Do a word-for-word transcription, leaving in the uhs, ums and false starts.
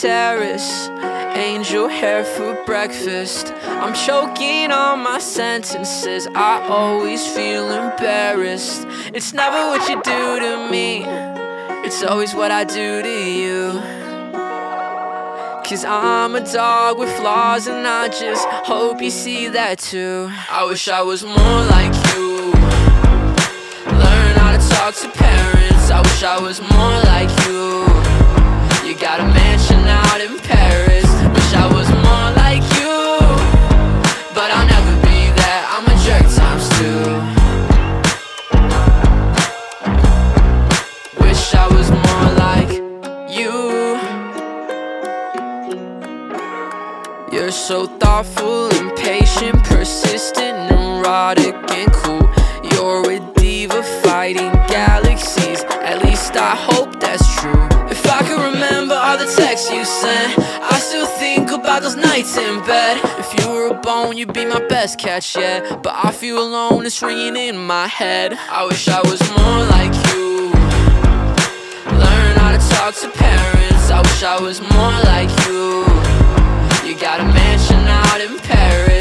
terrace, angel hair for breakfast. I'm choking on my sentences, I always feel embarrassed. It's never what you do to me, it's always what I do to you. Cause I'm a dog with flaws and I just hope you see that too. I wish I was more like you, learn how to talk to parents. I wish I was more like you, you got a mansion out in Paris. Wish I was more like you, but I'll never be that. I'm a jerk times two. Wish I was more like you. You're so thoughtful and patient, persistent, neurotic and cool. You're a diva fighting galaxies, at least I hope that's true. If I could remember all the texts you sent, I still think about those nights in bed. If you were a bone, you'd be my best catch yet, but I feel alone, it's ringing in my head. I wish I was more like you, learn how to talk to parents. I wish I was more like you, you got a mansion out in Paris.